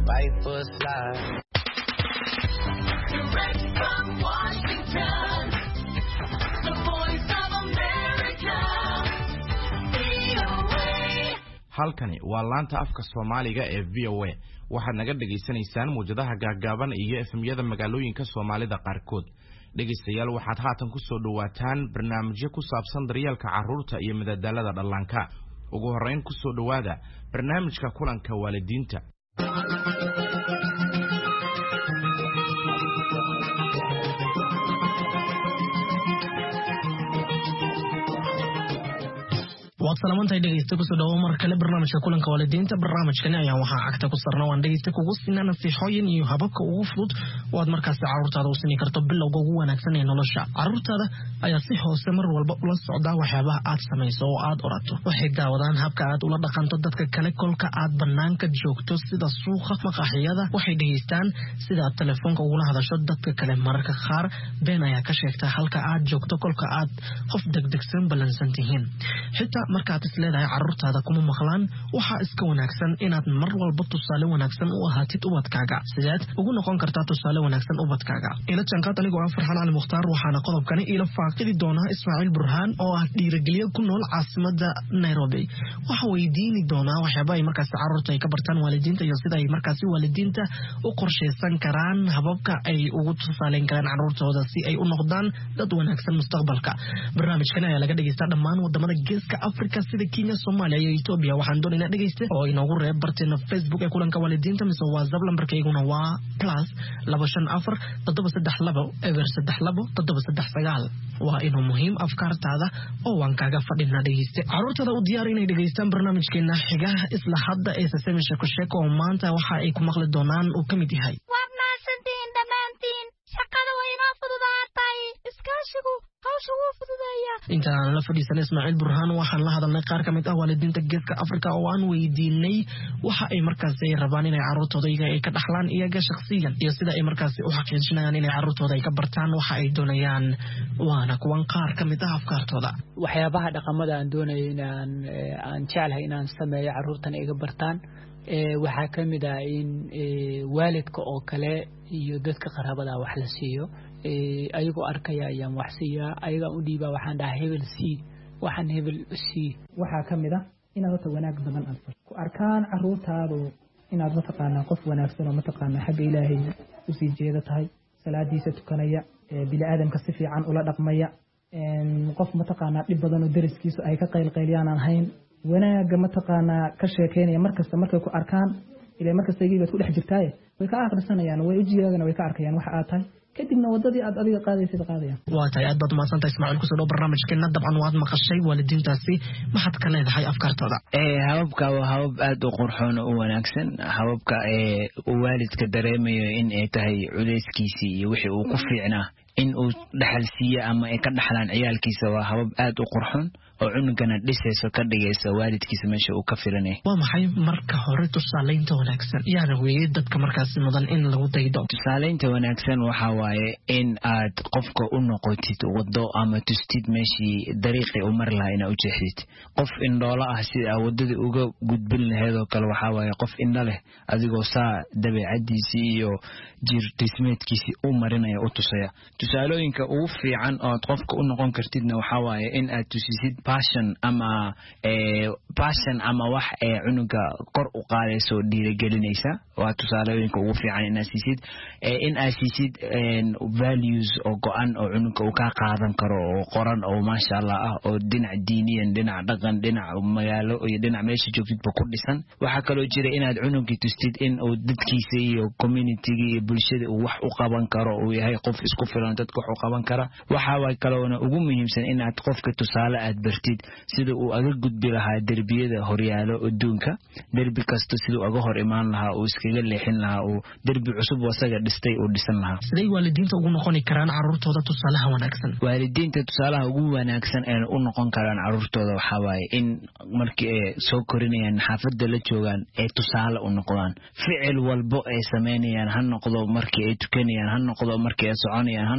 fight for a slide. Direct from Washington, the voice of America, VOA. halkani waa laanta afka Soomaaliga ee VOA. waxaad naga dhageysanaysaan muujadaha gaagaaban iyo efemyada magaalooyinka Soomaalida qaarkood. dhegeystayaal waxaad haatan ku soo dhawaataan barnaamijyo ku saabsan daryeelka carruurta iyo madadaalada dhallaanka. ugu horeyn ku soo dhawaada barnaamijka kulanka waalidiinta. salaamanta dhegeysta ku soo dhawo mar kale barnaamijka kulanka waalidiinta. barnaamijkan ayaa waxa xagta ku sarna waan dhegeysta kugu sinaa nasiixooyin iyo hababka ugu fudud oo aad markaas carruurtaada u siin karto bilowga ugu wanaagsan ee nolosha. carruurtaada ayaa si hoose mar walba ula socda waxyaabaha aad samayso oo aad orato. waxay daawadaan habka aad ula dhaqanto dadka kale kolka aad banaanka joogto sida suuqa, maqaaxiyada. waxay dhageystaan sida aad telefoonka ugula hadasho dadka kale. mararka qaar been ayaa ka sheegta halka aad joogto kolka aad qof degdegsan balansan tihiin. xitaa markaad isleedahay carruurtaada kuma maqlaan, waxaa iska wanaagsan inaad mar walba tusaale wanaagsan u ahaatid ubadkaaga. sideed ugu noqon kartaa tusaale wanaagsan ubadkaaga? ila janqaad anigoo ah Farxaan Ali Mukhtaar, waxaana qodobkani ila faaqidi doonaa Ismaaciil Burhaan oo ah dhiirigeliye ku nool caasimada Nairobi. waxa weydiini doonaa waxyaabo ay markaas carruurta ay ka bartaan waalidiinta iyo sida ay markaas waalidiinta u qorsheysan karaan hababka ay ugu tusaaleyn karaan carruurtooda si ay u noqdaan dad wanaagsan mustaqbalka. barnaamijkan ayaa laga dhageystaa dhammaan wadamada Geeska Afrika sida Kenya, Soomaaliya iyo Ethiopia. waxaan doonaynaa dhegeyste oo inoogu reeb barteena Facebook ee kulanka waalidiinta mise WhatsApp lambarkayguna waa +254 732 739. waa inuu muhiim afkaartaada oo waan kaaga fadhinaa dhegeyste. carruurtada u diyaar inay dhegeystaan barnaamijkeena xigaha isla hadda ee Sesame Sheko oo maanta waxa ay ku maqli doonaan uu ka mid yahay waad mahadsantihiin dhammaantiin. shaqada way inoo fududaatay, iskaashigu hawsha wuu fududeeyaa. intaan la fadhiisanay Ismaaciil Burhaan waxaan la hadalnay qaar ka mid ah waalidiinta Geeska Afrika oo aan weydiinay waxa ay markaas ay rabaan inay carruurtooda ay ka dhaxlaan iyaga shakhsiyan iyo sida ay markaas u xaqiijinayaan inay carruurtooda ay ka bartaan waxa ay doonayaan. waana kuwan qaar ka mid ah afkaartooda. waxyaabaha dhaqamada aan doonayo aan jeclahay inaan sameeyo carruurtan iga bartaan waxaa ka mid ah in waalidka oo kale iyo dadka qaraabada wax la siiyo. ayagoo arkaya ayaan wax siiyaa, ayagaan u dhiibaa, waxaan dhahaa hebel sii, waxaan hebel sii. waxaa ka mid ah inaad wata wanaag badan aad ku arkaan carruurtaadu inaad mataqaanaa qof wanaagsan oo mataqaanaa xagga ilaahay usii jeeda tahay, salaadiisa tukanaya, bini aadamka si fiican ula dhaqmaya, qof mataqaanaa dhib badan oo deriskiisu ay ka qaylqayliyaan aan ahayn, wanaaga mataqaanaa ka sheekeynaya markasta markay ku arkaan ilaa markasta iyaga ku dhex jirtaaye way ka akhrisanayaan, way ujiyaagana way ka arkayaan waxa aad tahay, kadibna wadadii aad adiga qaadaysid qaadayaan. waa tahay aad baad mahadsantahay Ismaaciil. kusoo dhaw barnaamijkeena. dabcan waad maqashay waalidiintaasi, maxaad ka leedahay afkaartooda? hababka waa habab aad u qurxoon oo wanaagsan. hababka waalidka dareemayo in ay tahay culeyskiisii iyo wixii uu ku fiicnaa in uu dhaxal siiyo ama ay ka dhaxlaan ciyaalkiisa. waa habab aad u qurxoon oo cunugana dhisayso ka dhigaysa waalidkiisa meesha uu ka filanay. waa maxay marka hore tusaaleynta wanaagsan? yaana weeye dadka markaasi mudan in lagu daydo. tusaaleynta wanaagsan waxaa waaye in aad qofka u noqotid wado ama tustid meeshii dariiqii u mari lahaa inaad u jeexdid. qof indhoola ah sida wadadii uga gudbin lahayd oo kale waxaa waaye qof indho leh adigoo saa dabeecadiisii iyo jir dhismeedkiisii u marinaya u tusaya. tusaalooyinka ugu fiican oo aad qofka u noqon kartidna waxaa waaye in aad tusisid passion ama wax cunuga kor u qaadayso dhiirigelinaysa. waa tusaalooyinka ugu fiican inaad siisid. in aad siisid values oo go-an oo cunuga uu ka qaadan karo oo qoran oo maasha Allah ah oo dhinac diiniyan, dhinac dhaqan, dhinac magaalo iyo dhinac meesha joogtidba ku dhisan. waxaa kaloo jira inaad cunuga tustid in uu dadkiisa iyo community-ga iyo bulshada uu wax u qaban karo, uu yahay qof isku filan dadka wax u qaban kara. waxaa kaloona ugu muhiimsan inaad qofka tusaale aad bartid sida uu aga gudbi lahaa derbiyada horyaalo adduunka. derbi kasta siduu aga hor imaan lahaa, uu iskaga leexin lahaa, uu derbi cusub wasaga dhistay uu dhisan lahaa. siday waalidiinta ugu noqoni karaan carruurtooda tusaalaha wanaagsan? waalidiinta tusaalaha ugu wanaagsan ee u noqon karaan carruurtooda waxaa waaye in markii ay soo korinayaan xaafadda la joogaan ay tusaale u noqdaan. ficil walbo ay sameynayaan, ha noqdo markii ay tukanayaan, ha noqdo markii ay soconayaan, ha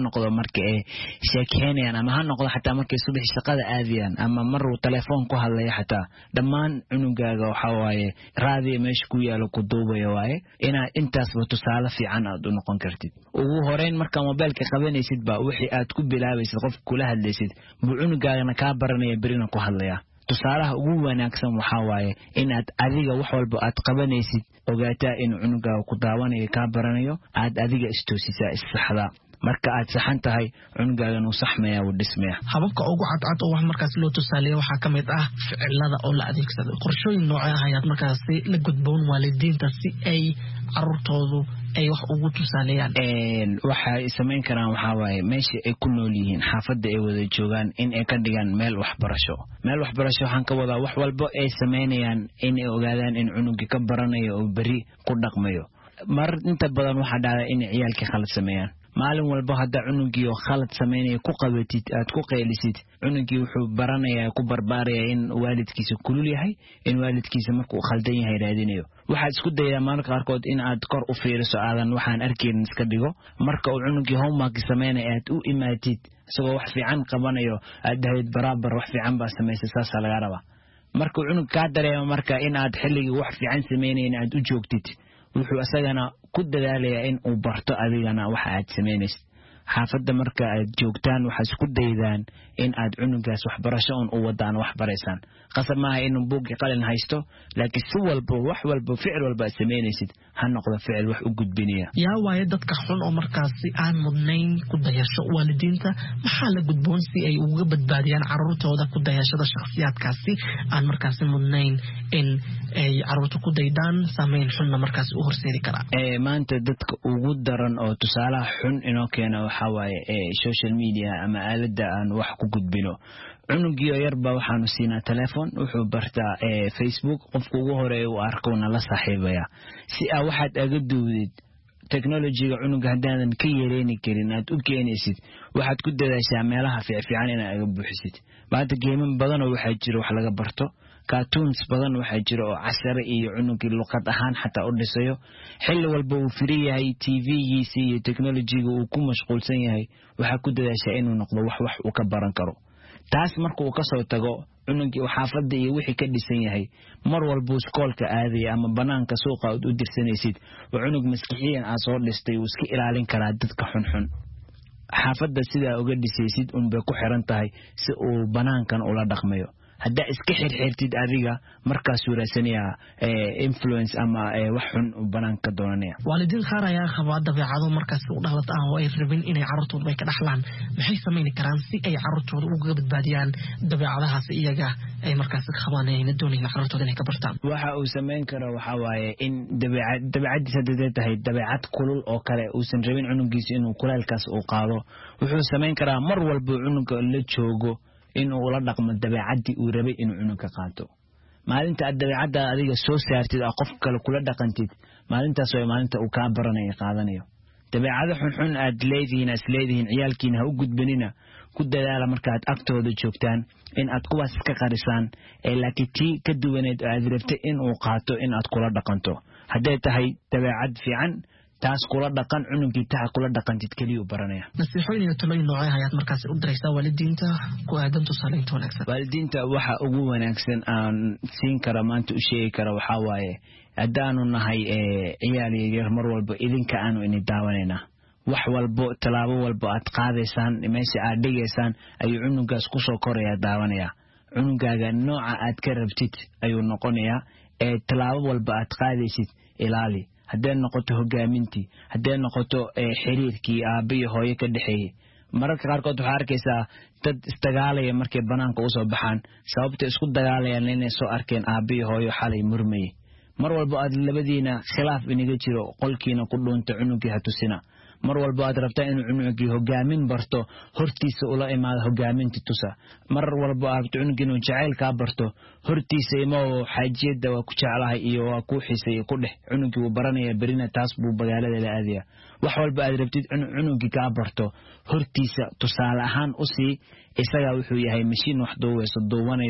noqdo marka ay sheekeynayaan ama ha noqdo xataa markay subax shaqada aadayaan ama maruu telefoon ku hadlaya xataa dhammaan cunugaaga waxa waaye raadiyo meesha ku yaalo ku duubaya waaye inaad intaasba tusaale fiican aad u noqon kartid ugu horeyn marka mobilka qabanaysid ba wixii aad ku bilaabaysid qof kula hadlaysid buu cunugaagana kaa baranaya berina ku hadlaya tusaalaha ugu wanaagsan waxa waaye inaad adiga wax walba aad qabanaysid ogaataa in cunugaaga ku daawanayo kaa baranayo aad adiga istoosisaa issaxdaa marka aad saxan tahay cunugaagan uu saxmaya uu dhismaya hababka ugu cadcad oo wax markaas loo tusaaleeyo waxaa ka mid ah ficilada oo la adeegsado qorshooyin noocee ah ayaad markaasi la gudboon waalidiinta si ay carruurtoodu ay wax ugu tusaaleeyaan waxay samayn karaan waxaa waaye meesha ay ku nool yihiin xaafadda ay wada joogaan in ay ka dhigaan meel waxbarasho waxaan ka wadaa wax walba ay samaynayaan in ay ogaadaan in cunugii ka baranayo oo beri ku dhaqmayo mar inta badan waxaa dhacda in ciyaalkii khalad sameeyaan maalin walba hadda cunugii oo khalad sameynaya ku qabatid aad ku qaylisid cunugii wuxuu baranayaa ku barbaaraya in waalidkiisa kulul yahay in waalidkiisa markuu khaldan yahay raadinayo waxaad isku daydaa mararka qaarkood in aad kor u fiiriso aadan waxaan arkaynin iska dhigo marka uu cunugii homework sameynaya aad u imaatid isagoo wax fiican qabanayo aad dhahayd baraabar wax fiican baa samaysay saasaa laga rabaa markuu cunug kaa dareemo marka in aad xilligii wax fiican samaynayn aad u joogtid wuxuu asagana ku dadaalayaa in uu barto adigana waxa aad samaynaysid xaafadda marka aad joogtaan waxaad isku daydaan in aad cunugaas waxbarasho un u wadaan wax baraysaan qasab maaha inuu buuggii qalin haysto laakiin si walba wax walba ficil walba aad samaynaysid ha noqdo ficil wax u gudbinaya yaa waaye dadka xun oo markaasi aan mudnayn ku dayasho waalidiinta maxaa la gudboon si ay uga badbaadiyaan carruurtooda ku dayashada shakhsiyaadkaasi aan markaasi mudnayn in ay carruurta ku daydaan saameyn xunna markaasi u horseedi karaa maanta dadka ugu daran oo tusaalaha xun inoo keena waxaa waaye social media ama aaladda aan wax ku gudbino cunugiyo yarba waxaanu siinaa telefoon wuxuu bartaa Facebook qofka ugu horeeya uu arkowna la saaxiibaya si aa waxaad aga duudid technology-ga cunuga haddaadan ka yeeleyni karin aad u keenaysid waxaad ku dadaashaa meelaha fiican inaad aga buuxisid maanta geeman badanoo waxaa jira wax laga barto cartoons badan waxaa jira oo casare iyo cunugii luqad ahaan xataa u dhisayo xilli walba uu firi yahay TV-giisa iyo technology-ga uu ku mashquulsan yahay waxaa ku dadaashaa inuu noqdo wax uu ka baran karo taas marka uu ka soo tago cunugii xaafadda iyo wixii ka dhisan yahay mar walba iskoolka aadaya ama banaanka suuqa aad u dirsanaysid oo cunug maskixiyan aad soo dhistay uu iska ilaalin karaa dadka xunxun xaafadda sidaa uga dhisaysid unbay ku xiran tahay si uu banaankan ula dhaqmayo haddaa iska xirxirtid adiga markaasuu raasanayaa influence ama wax xun uu banaanka doonanaya waalidiin qaar ayaa qabaa dabeecado markaas u dhalad ah oo ay rabin inay carruurtooda ay ka dhaxlaan maxay samayn karaan si ay carruurtooda uga badbaadiyaan dabeecadahaas iyaga ay markaas qabaan ayna doonayaan carruurtooda inay ka bartaan waxa uu samayn karo waxa waaye in dabeecadiisa hadday tahay dabeecad kulul oo kale uusan rabin cunugiisa inuu kulaylkaas uu qaado wuxuu samayn karaa mar walba cunuga la joogo inuu ula dhaqmo dabeecadii uu rabay inuu cunugka qaato maalinta aad dabeecadda adiga soo saartid oo qof kale kula dhaqantid maalintaas waa maalinta uu kaa baranayo qaadanayo dabeecado xunxun aad leedihiin ciyaalkiina ha u gudbanina ku dadaala markaad agtooda joogtaan in aad kuwaas iska qarisaan laakiin tii ka duwaneed oo aad rabtay inuu qaato in aad kula dhaqanto hadday tahay dabeecad fiican taas kula dhaqan cunugii taha kula dhaqantid kaliya u baranaya nasiixooyin iyo talooyin noocee ayaad markaasi u diraysaa waalidiinta ku aadan tusaaleynta wanaagsan waalidiinta waxa ugu wanaagsan aan siin kara maanta u sheegi kara waxaa waaye haddaanu nahay ciyaal yaryar mar walba idinka aanu ini daawanaynaa wax walbo tallaabo walbo aad qaadaysaan meesha aad dhigaysaan ayuu cunugaas kusoo koraya daawanaya cunugaaga nooca aad ka rabtid ayuu noqonayaa tallaabo walba aad qaadaysid ilaali hadday noqoto hogaamintii hadday noqoto xiriirkii aabba iyo hooyo ka dhexeeyey mararka qaarkood waxaa arkaysaa dad isdagaalaya markay banaanka usoo baxaan sababta isku dagaalayaan inay soo arkeen aabba iyo hooyo xalay murmaye mar walba aad labadiina khilaaf inaga jiro qolkiina ku dhuunta cunugii ha tusina mar walba aad rabtaa inuu cunugii hogaamin barto hortiisa ula imaado hogaaminti tusa mar walba aad cunugii inuu jacayl kaa barto hortiisa imoo xaajiyada waa ku jeclahay iyo waa ku xisay ku dhex cunugii wuu baranaya berina taas buu magaalada la aadaya wax walba aad rabtid cunugii kaa barto hortiisa tusaale ahaan u sii isagaa wuxuu yahay mashiin wax duubayso duubanayo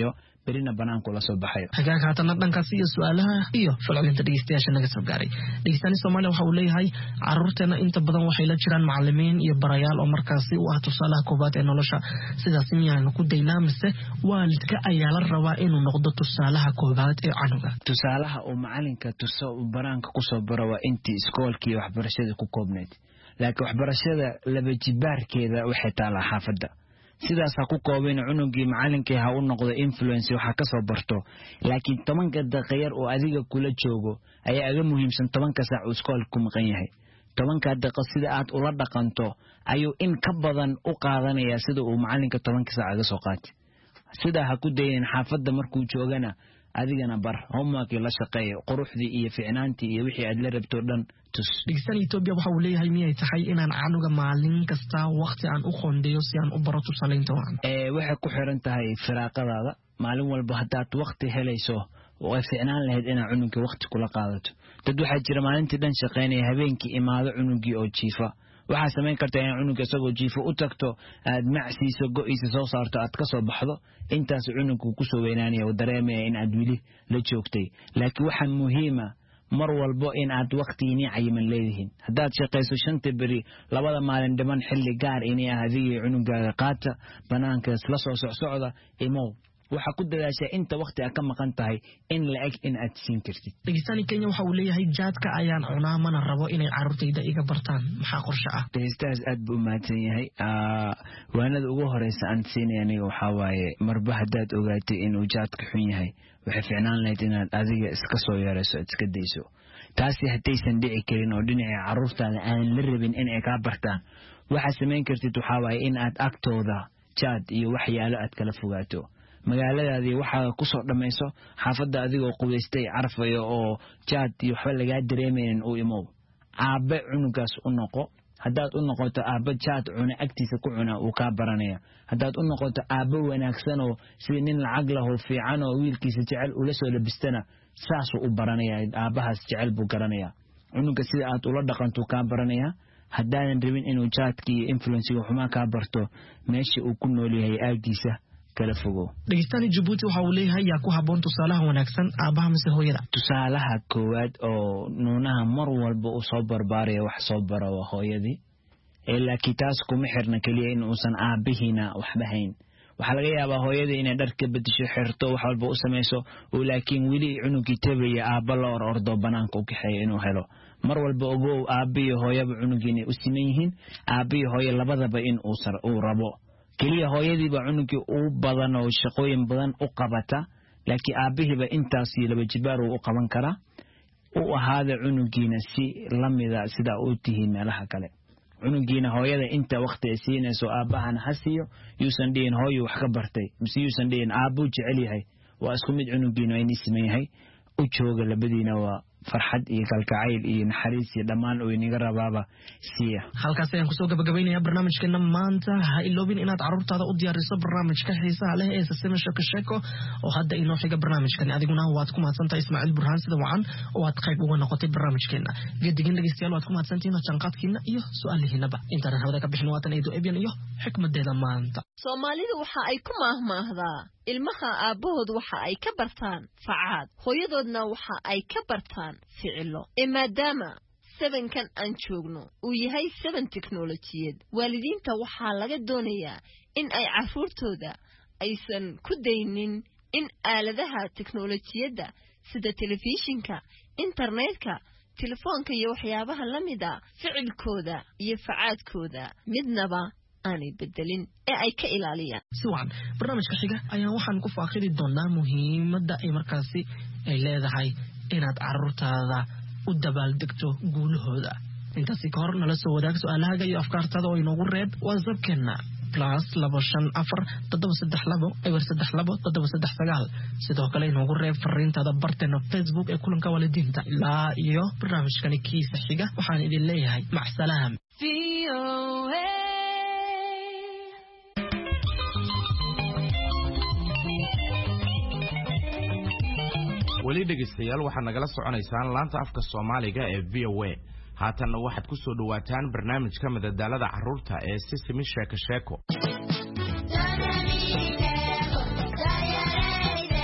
berina banaanku la soo baxayo. hagaag haatana dhankaas iyo su'aalaha iyo falcelinta dhegeystayaasha naga soo gaaray. dhegeystayaasha Soomaaliya waxa uu leeyahay carruurteena inta badan waxay la jiraan macallimiin iyo barayaal oo markaasi u ah tusaalaha koobaad ee nolosha. sidaas miyaan ku daynaa mise waalidka ayaa la rabaa inuu noqdo tusaalaha koobaad ee canuga? tusaalaha uu macalinka banaanka ku soo baro waa intii iskoolkii waxbarashada ku koobneed, laakiin waxbarashada laba jibaarkeeda waxay taalaa xaafadda. sidaas ha ku koobin cunugii macalinkii ha u noqdo influence waxa ka soo barto, laakiin 10 daqiiqo oo adiga kula joogo ayaa aga muhiimsan 10 saac oo iskoolka ku maqan yahay. 10 daqiiqo sida aad ula dhaqanto ayuu in ka badan u qaadanaya sida uu macalinka 10 saac aga soo qaatay. sida ha ku dayin xaafadda markuu joogana adigana bar homework la shaqeeyo, quruxdii iyo fiicnaantii iyo wixii aad la rabto dhan tus. dhegeystayaasha Itoobiya waxa uu leeyahay miyay tahay inaan canuga maalin kasta waqti aan u qoondeeyo si aan u baro tusaaleynta wacan? waxay ku xiran tahay firaaqadaada. maalin walba haddaad waqti helayso way fiicnaan lahayd inaad cunuga waqti kula qaadato. dad waxaa jira maalintii dhan shaqeynaya, habeenkii imaado cunugii oo jiifa. waxaa samayn kartaa in cunuga isagoo jiifo u tagto, aad macsiiso go'iisa soo saarto, aad ka soo baxdo. intaas cunugu ku soo weynaanaya oo dareemaya in aad wili la joogtay. laakiin waxa muhiima mar walbo in aad waqtiini cayiman leedihiin. haddaad shaqayso 5 beri 2 maalin dhiman xilli gaar inay ahadiga cunugaaga qaata banaankaas la soo socda imow. waxa ku dadaashay inta waqti aad ka maqan tahay in la eg in aad siin kartid. dhegeystayaasha Kenya waxa uu leeyahay jaadka ayaan cunaa mana rabo inay carruurtayda iga bartaan, maxaa qorshe ah? dhegeystayaas aad buu mahadsan yahay. waanada ugu horeysa aan siinay aniga waxa waaye marba haddaad ogaatay inuu jaadka xun yahay waxay fiicnaan lahayd inaad adiga iska soo yareyso, iska dayso. taasi haddaysan dhici karin oo dhinaca carruurtaada aan la rabin in ay kaa bartaan, waxaad samayn kartid waxa waaye in aad agtooda jaad iyo waxyaalo aad kala fogaato. magaaladaadii waxaa ku soo dhamayso xaafadda adigoo qubaystay carfayo oo jaad iyo waxba lagaa dareemaynin u imow. aabe cunugaas u noqo. haddaad u noqoto aabe jaad cuna agtiisa ku cuna uu kaa baranaya. haddaad u noqoto aabe wanaagsan oo sida nin lacag lahoo fiican oo wiilkiisa jecel ula soo labistana saasuu u baranaya. aabahaas jecel buu garanaya. cunuga sida aad ula dhaqantuu kaa baranaya. haddaadan rabin inuu jaadkii iyo influenciga xumaa kaa barto, meesha uu ku nool yahay aagiisa kala fogo. dhegeystayaasha Djibouti waxa uu leeyahay yaa ku haboon tusaalaha wanaagsan aabaha mise hooyada? tusaalaha koowaad oo nuunaha mar walba uu soo barbaaraya wax soo baro waa hooyadii. laakiin taas kuma xirna kaliya in uusan aabihiina waxba hayn. waxaa laga yaabaa hooyadii inay dhar ka bedesho, xirto, wax walba u samayso, oo laakiin weli cunugii tabaya aabba la ordo banaanka u kaxeeyo inuu helo. mar walba ogow aabba iyo hooyaba cunugii inay u siman yihiin. aabba iyo hooyo labadaba in uu rabo. kaliya hooyadiiba cunugii uu badan oo shaqooyin badan u qabata, laakiin aabbihiiba intaasi 2 jibaar uu u qaban karaa. u ahaada cunugiina si lamida sida uu tihiin meelaha kale. cunugiina hooyada inta waqti ay siinayso aabahana ha siiyo. yuusan dhihin hooyo wax ka bartay, mise yuusan dhihin aabbu jecel yahay. waa isku mid cunugiina waa inii siman yahay. u jooga labadiina waa farxad iyo kalgacayl iyo naxariis iyo dhammaan oo inaga rabaaba siiya. halkaas ayaan kusoo gabagabaynayaa barnaamijkeena maanta. ha iloobin inaad carruurtaada u diyaariso barnaamijka xiisaha leh ee Sasema Sheeko oo hadda inoo xiga barnaamijkan. adiguna waad ku mahadsantahay Ismaaciil Burhaan sida wacan oo aad qayb uga noqotay barnaamijkeena. gedigin dhegeystayaal waad ku mahadsantihiin janqaadkiina iyo su'aalihiinaba. intaan hawada ka bixin waatan Eedo Ebian iyo xikmadeeda maanta. Soomaalidu waxa ay ku maahmaahdaa ilmaha aabahood waxa ay ka bartaan facaad, hooyadoodna waxa ay ka bartaan ficilo. maadaama 7kan aan joogno uu yahay 7 teknolojiyad, waalidiinta waxaa laga doonayaa in ay carruurtooda aysan ku daynin in aaladaha teknolojiyadda sida telefishinka, internetka, telefoonka iyo waxyaabaha la mid ah ficilkooda iyo facaadkooda midnaba aanay bedelin ee ay ka ilaaliyaan. si wacan barnaamijka xiga ayaan waxaan ku faaqidi doonaa muhiimadda ay markaasi ay leedahay inaad carruurtaada u dabaaldegto guulahooda. intaasi ka hor nala soo wadaag su'aalahaaga iyo afkaartaada oo inoogu reeb WhatsApp-keena +2543232 sidoo kale inoogu reeb fariintaada barteena Facebook ee kulanka waalidiinta. ilaa iyo barnaamijkani kiisa xiga waxaan idin leeyahay macsalaam. weli dhegeystayaal waxaad nagala soconaysaan laanta afka Soomaaliga ee VOA. haatanna waxaad ku soo dhawaataan barnaamijka madadaalada carruurta ee Sasema Sheeko.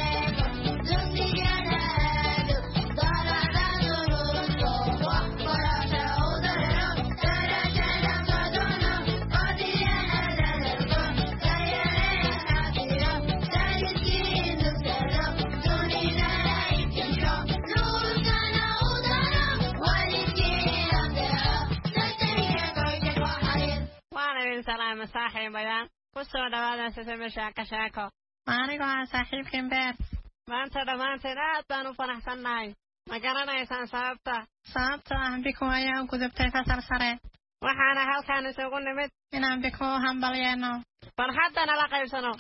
idin salaama saaxiibayaan ku soo dhawaada sisame shaako anigoo saaxiibkiin beer maanta dhammaanteen aad baan u faraxsannahay ma garanaysaan sababta biku ayaa u gudubtay fasal sare waxaana halkaan isugu nimid inaan biku u hambalyeeno farxaddana la qaybsano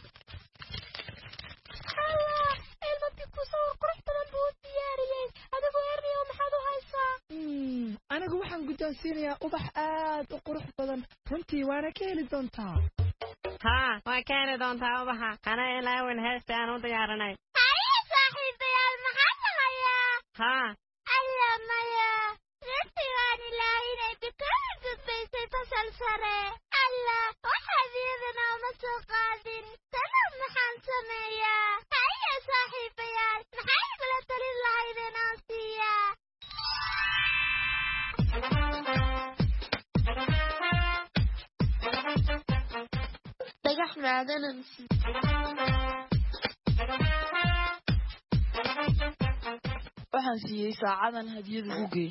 ilma biku sawir qurux badan buu diyaariyey adigu erniyo maxaad u haysaa anigu waxaan guddoonsiinayaa ubax aad u qurux badan runtii waana ka heli doontaa haa waa ka heli doontaa ubaxa kana ilaawin heesta aan u diyaarinay haye saaxiibayaal maxaa sahayaa haa alla maya runtii waan ilaahinay biku gudbaysay fasal sare alla waxaad iyadana uma soo qaadin tana maxaan sameeyaa haye saaxiibayaal maxay igula talin lahaydeen aan siiyaa dhagax maadanan waxaan siiyey saacadan hadiyad ugu geey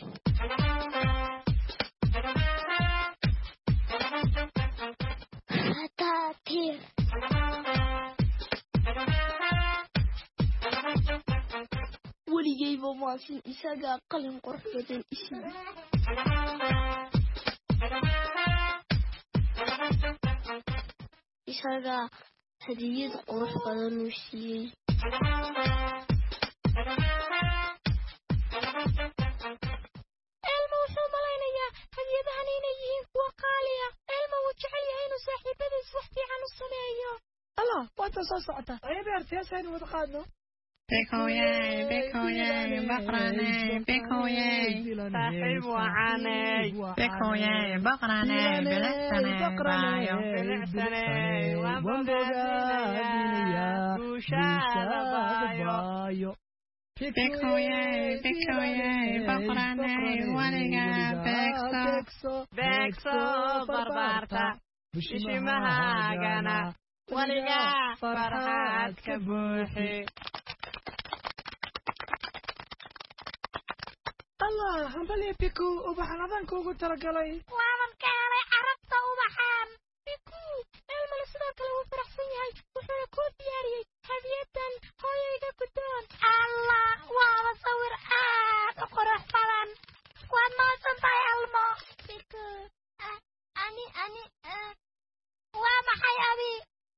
hataatiir weligeyba maasin isagaa qalin qurux badan isiiye isagaa hadiyad qurux badan uu siiyey elma wuxuu malaynayaa hadiyadahan inay yihiin kuwa qaaliya elma wuu jecel yahay inuu saaxiibadiis wax fiican u sameeyo allah waata soo socota beerteesaynu wada qaadno bikoyey baqraney bikoyey saaxiib wacaney bikoyey baqraney bilicsaney baayo bilicsaney waan bogaadinayaa guushaada baayo bikoyey baqraney waliga beegso barbaarta bishimahaagana waliga farxaad ka buuxi allah hambalya biku ubaxan adanka ugu talagalay waanan ka helay carabta ubaxan biku elmale sidoo kale wuu faraxsan yahay wuxuuna kuu diyaariyey hadiyadan hooyayga guddoon allah waaba sawir aad u qurux badan waad mahadsan tahay elmo biku ani waa maxay adi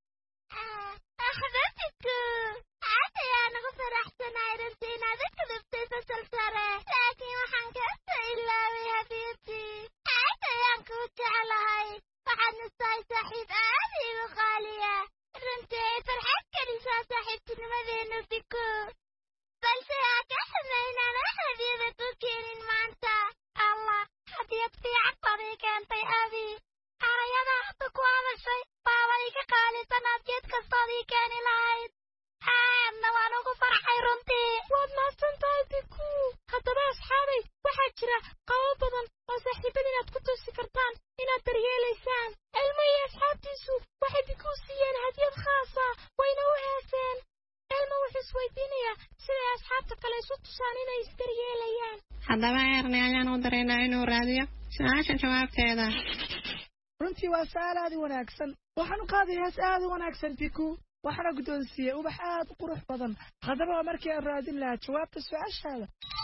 biku aad ayaan ugu faraxsanahay runtii inaad u gudubtay fasal sare laakiin waxaan kasoo ilaaway hadiyadii aad ayaan kuu jeclahay waxaadna tahay saaxiib aad iigu qaaliya runtii ay farxad gelisaa saaxiibtinimadeenu biku balse aa ka xumay inaan wax hadiyada ku keenin maanta allah hadiyad fiican baad ii keentay abi arayada hadda ku hadashay baaba iga qaalisan aad geed kastood ii keeni lahayd aadna waan ugu farxay runtii waad mahadsan tahay biku haddaba asxaabay waxaa jira qabo badan oo saaxiibada inaad ku tusi kartaan inaad daryeelaysaan elmo iyo asxaabtiisu waxay biku siiyeen hadiyad khaasa wayna u heeseen elmo wuxuu isweydiinayaa siday asxaabta kale isu tusaan inay isdaryeelayaan haddaba erni ayaan u daraynaa inuu raadiyo su-aasha jawaabteeda runtii waa su-aal aad u wanaagsan waxaan u qaaday hees aad u wanaagsan biku waxaana guddoonsiiyey ubax aad u qurux badan haddaba waa markii aan raadin lahaa jawaabta su-aashaada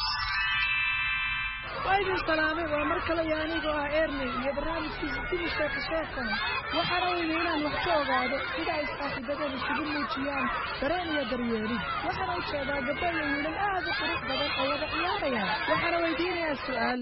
waa idin salaamay waa mar kale iyo anigoo ah erni iyo barnaamijkiisa sidii sheekasheekan waxaana weyne inaan wax ka ogaado sida ay saaxiibadeen isugu muujiyaan dareen iyo daryeelid waxaana u jeedaa gabdho iyo wiilal aad u qurux badan oo wada ciyaarayaan waxaana weydiinayaa su-aal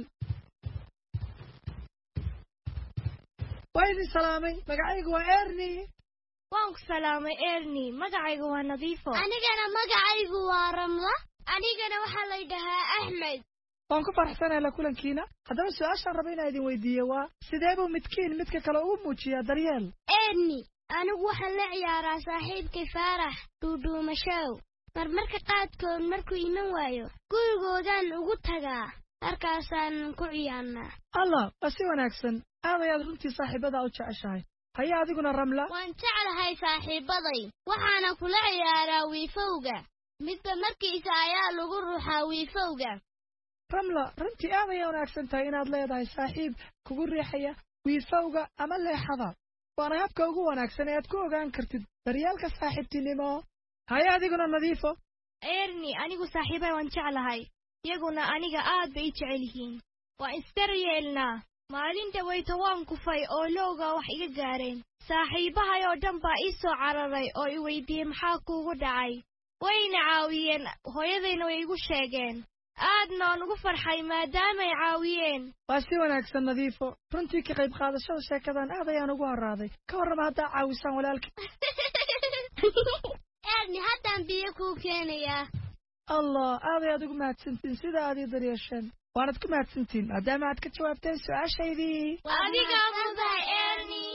waa idin salaamay magacaygu waa erni waan ku salaamay erni magacaygu waa nadiifo anigana magacaygu waa ramla anigana waxaa la yidhahaa axmed waan ku faraxsanahay la kulankiina haddaba su-aashaan raba inaa idin weydiiye waa sidee buu midkiin midka kale ugu muujiyaa daryeel erni anigu waxaan la ciyaaraa saaxiibkay faarax dhuudhuumashow marmarka qaadkood markuu iman waayo gurigoodaan ugu tagaa markaasaan ku ciyaarnaa allah waa si wanaagsan aad ayaad runtii saaxiibadaa u jeceshahay haya adiguna ramla waan jeclahay saaxiibaday waxaana kula ciyaaraa wiifowga midba markiisa ayaa lagu ruuxaa wiifowga ramla runtii aad ayay wanaagsan tahay inaad leedahay saaxiib kugu riixaya wiifowga ama leexada waana habka ugu wanaagsan ee aad ku ogaan kartid daryeelka saaxiibtinimo haya adiguna nadiifo eerni anigu saaxiibay waan jeclahay iyaguna aniga aad bay jecel yihiin waa isdaryeelnaa maalinta wayta waan kufay oo looga wax iga gaareen saaxiibahay oo dhan baa ii soo cararay oo i weydiiyey maxaa kuugu dhacay wayna caawiyeen hooyadayna way igu sheegeen aadna waan ugu farxay maadaamay caawiyeen waa si wanaagsan nadiifo runtii ka qayb qaadashada sheekadan aad ayaan ugu horaaday ka warrama haddaa caawisaan walaalka eerni haddaan biyo kuu keenayaa allah aad ayaad ugu mahadsantiin sida aad ii daryeesheen waanad ku mahadsantiin maadaama aad ka jawaabteen su-aashaydii adigaa muday eerni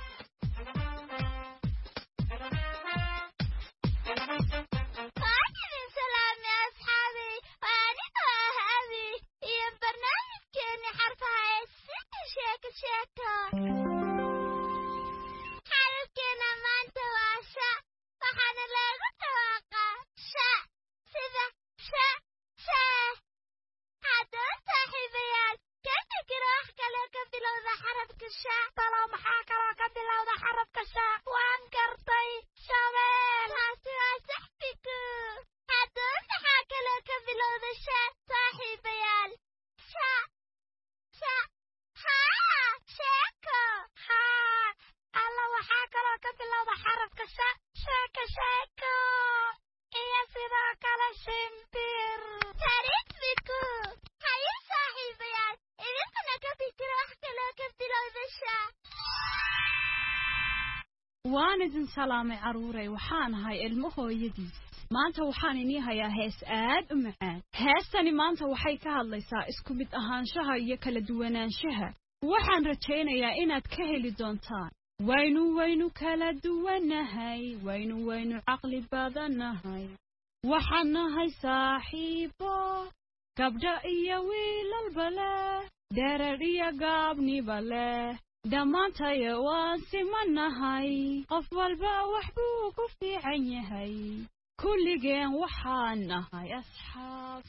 xarafkeena maanta waa sha waxaana loogu dhawaaqaa sha sida sha shee haddaba saaxiibayaal ka fikira wax kale ka bilowda xarafka sha talo maxaa kaloo ka bilowda xarafka sha waan gartay shabeel taasi waa saxbiku haddaba maxaa kaloo ka bilowda sha saaxiibayaal sha sha haa sheeko haa alla waxaa kaloo ka bilowda xarafka sha sheeko sheeko iyo sidoo kale shimbir tarisbiku haye saaxiibayaal idinkuna ka fikira wax kaloo ka bilowda sha waan idin salaamay caruuray waxaan ahay ilmo hooyadiis maanta waxaan inii hayaa hees aad u macaan heestani maanta waxay ka hadlaysaa isku mid ahaanshaha iyo kala duwanaanshaha waxaan rajaynayaa inaad ka heli doontaan waynu kala duwanahay waynu caqli badanahay waxaan nahay saaxiibo gabdho iyo wiilalba leh dherer iyo gaabniba leh dhammaantayo waan simanahay qof walba wax buu ku fiican yahay kulligeen waxaan nahay asxaab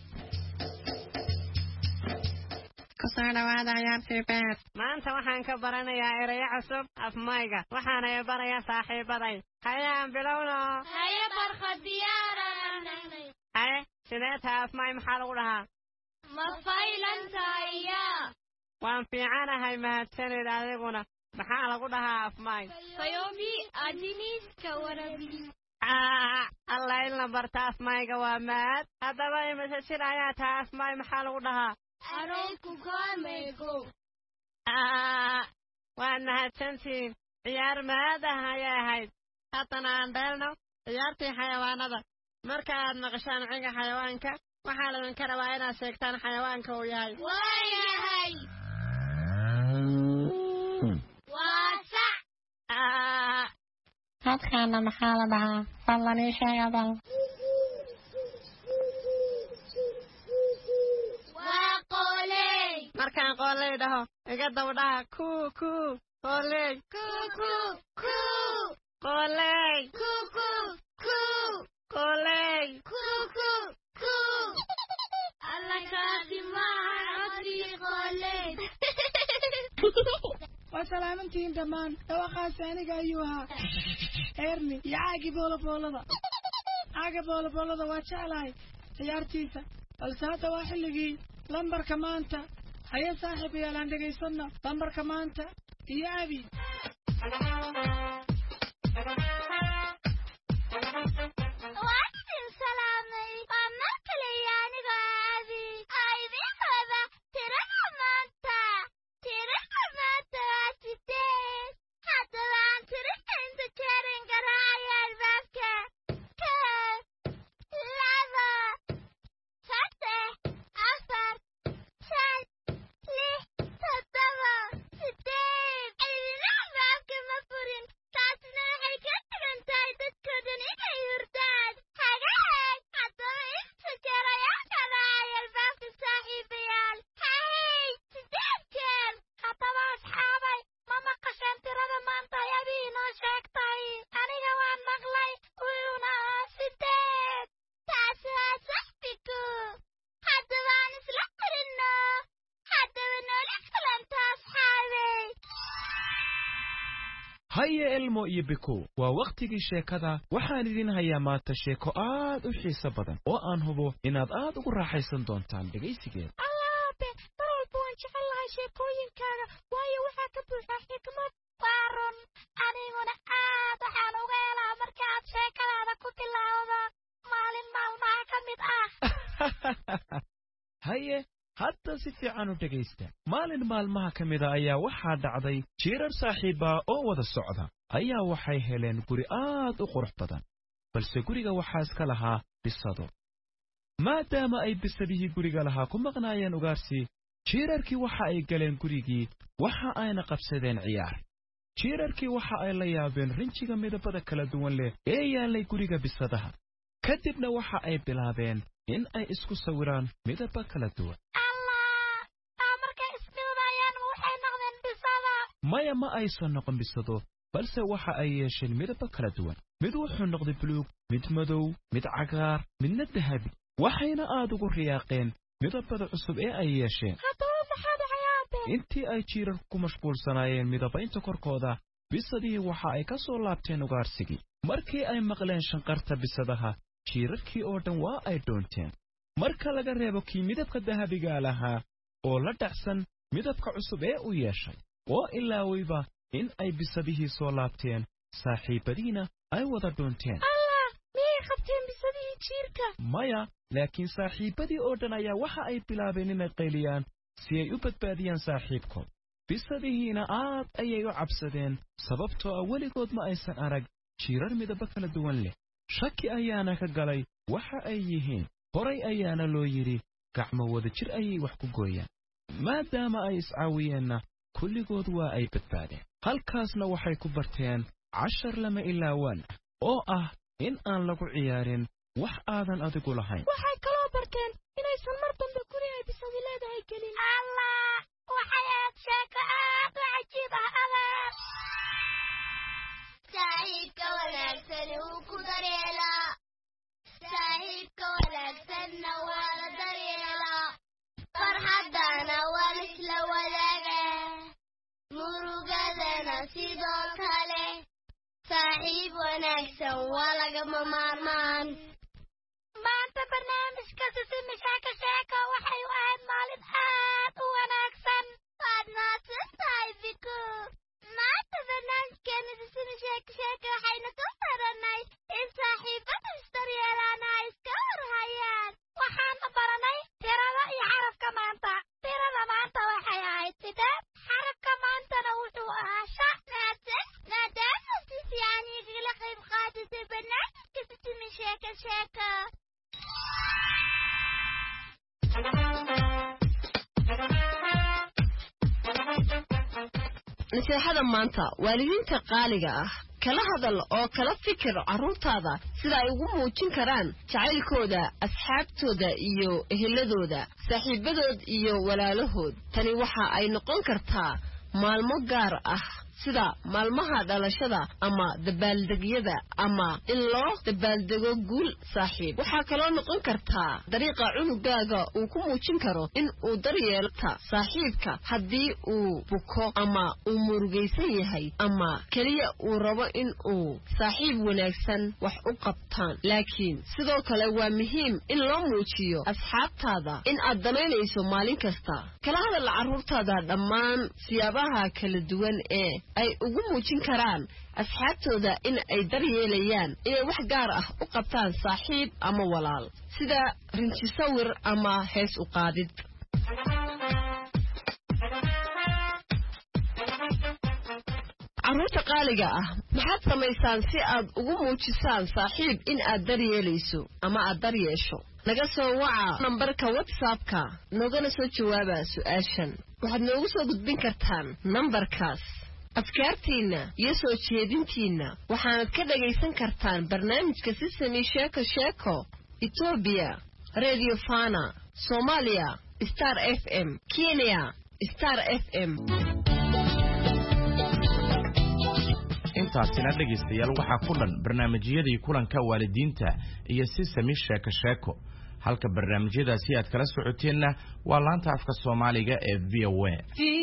kusoo dhawaada ciyaartii beer maanta waxaan ka baranayaa erayo cusub afmayga waxaana barayaa saaxiibaday hayaan bilowno haye barkad diyaaranahay haye sidee tahay afmay maxaa lagu dhahaa ma faylan tahaya waan fiicanahay mahadsanid adiguna maxaa lagu dhahaa afmay fayobi adiniiska warabi alla in la barta afmayga waa mahad haddaba imise sida ayaa tahay afmay maxaa lagu dhahaa aroonku goomeygo waad mahadsantiin ciyaar mahad ah ayay ahayd haddana aan dheelno ciyaartii xayawaanada marka aad maqashaan ciga xayawaanka waxaa laydinka rabaa inaad sheegtaan xayawaanka uu yahay waayahay waa sax codkaana maxaa la dhahaa fadlan ii sheeg abal waa qooley markaan qooley dhaho iga dawdhaha kuu qooley qooley qooley alla kaasi maaha codkii qooley waa salaamantihiin dhammaan dhawaqaasi aniga ayuu ahaa eerni iyo caagi booloboolada caaga booloboolada waa jeclahay ciyaartiisa balse hadda waa xilligii lambarka maanta haye saaxiibayaal aan dhegaysanno lambarka maanta iyo abi waan idin salaamay waa mar kale iyo aniga abi idiin wada tirada maanta waa 8 haddaba aan tirada inta jeerin garaacaya albaabka 1 2 3 4 5 6 7 8 idina albaabka ma furin taasna waxay ka haye elmo iyo biko waa waqtigii sheekada waxaan idin hayaa maanta sheeko aad u xiiso badan oo aan hubo inaad aad ugu raaxaysan doontaan dhegaysigeeda allaabe mar walba waan jecelahay sheekooyinkaaga waayo waxaa ka buuxa xikmad waa run aniguna aad waxaan uga helaa markaad sheekadaada ku bilaawda maalin maalmaha ka mid ah haye hadda si fiican u dhegaysta maalin maalmaha ka mida ayaa waxaa dhacday jiirar saaxiiba oo wada socda ayaa waxay heleen guri aad u qurux badan balse guriga waxaa iska lahaa bisado maadaama ay bisadihii guriga lahaa ku maqnaayeen ugaarsi jiirarkii waxa ay galeen gurigii waxa ayna qabsadeen ciyaar jiirarkii waxa ay la yaabeen rinjiga midabada kala duwan leh ee yaallay guriga bisadaha kadibna waxa ay bilaabeen in ay isku sawiraan midaba kala duwan maya ma aysan noqon bisado balse waxa ay yeesheen midaba kala duwan mid wuxuu noqday buluug mid madow mid cagaar midna dahabi waxayna aad ugu riyaaqeen midabada cusub ee ay yeesheen intii ay jiirarku ku mashquulsanaayeen midabaynta korkooda bisadihii waxa ay ka soo laabteen ugaarsigii markii ay maqleen shanqarta bisadaha jiirarkii oo dhan waa ay dhoonteen marka laga reebo kii midabka dahabiga lahaa oo la dhacsan midabka cusub ee u yeeshay oo ilaawayba in ay bisadihii soo laabteen saaxiibadiina ay wada dhoonteen miyay qabteen bisadihii jiirka maya laakiin saaxiibadii oo dhan ayaa waxa ay bilaabeen inay qayliyaan si ay u badbaadiyaan saaxiibkood bisadihiina aad ayay u cabsadeen sababtoo ah weligood ma aysan arag jiirar midaba kala duwan leh shaki ayaana ka galay waxa ay yihiin horay ayaana loo yidhi gacmo wada jir ayay wax ku gooyaan maadaama ay iscaawiyeenna kulligood waa ay badbaadeen halkaasna waxay ku barteen cashar lama ilaawaan ah oo ah in aan lagu ciyaarin wax aadan adigu lahayn waxay kaloo barteen inaysan mar dambe guri ay bisadi leedahay gelin allah waxay aad sheeko aad u cajiib ah adeer saaxiibka wanaagsan wuu ku daryeelaa saaxiibka wanaagsanna waa la daryeelaa farxaddana waa lisla wadaaga murugadana sidoo kale saaxiib wanaagsan waa lagama maarmaan maanta barnaamijka sisimi sheeko sheeko waxay u ahayd maalin aad u wanaagsan waad mahadsantahay biko maanta barnaamijkeena sisimi sheeko sheeko waxayna ku baranay in saaxiibada isdaryeelaana ay iska warhayaan waxaana baranay tirada iyo xarafka maanta tirada maanta waxay ahayd sideed xarafka maantana wuxuu ahaa sha maadaama si fiican igala qayb qaadatay barnaamijka sisimi sheeko sheeko naseexada maanta waalidiinta qaaliga ah kala hadal oo kala fikir carruurtaada sida ay ugu muujin karaan jacaylkooda asxaabtooda iyo eheladooda saaxiibadood iyo walaalahood tani waxa ay noqon kartaa maalmo gaar ah sida maalmaha dhalashada ama dabaaldegyada ama in loo dabaaldego guul saaxiib waxaa kaloo noqon kartaa dariiqa cunugaaga uu ku muujin karo in uu daryeelta saaxiibka haddii uu buko ama uu murugaysan yahay ama keliya uu rabo in uu saaxiib wanaagsan wax u qabtaan laakiin sidoo kale waa muhiim in loo muujiyo asxaabtaada in aad danaynayso maalin kasta kala hadal carruurtaada dhammaan siyaabaha kala duwan ee ay ugu muujin karaan asxaabtooda in ay daryeelayaan inay wax gaar ah u qabtaan saaxiib ama walaal sida rinji sawir ama hees u qaadid carruurta qaaliga ah maxaad samaysaan si aad ugu muujisaan saaxiib in aad daryeelayso ama aad daryeesho naga soo waca nambarka whatsappka noogana soo jawaaba su-aashan waxaad noogu soo gudbin kartaan nambarkaas afkaartiinna iyo soo jeedintiinna waxaanad ka dhagaysan kartaan barnaamijka sisami sheeko sheeko etoobiya radio fana soomaaliya star f m kenya star f m intaasina dhegaystayaal waxaa ku dhan barnaamijyadii kulanka waalidiinta iyo sisami sheeko sheeko halka barnaamijyadaasi aad kala socoteenna waa laanta afka Soomaaliga ee VOA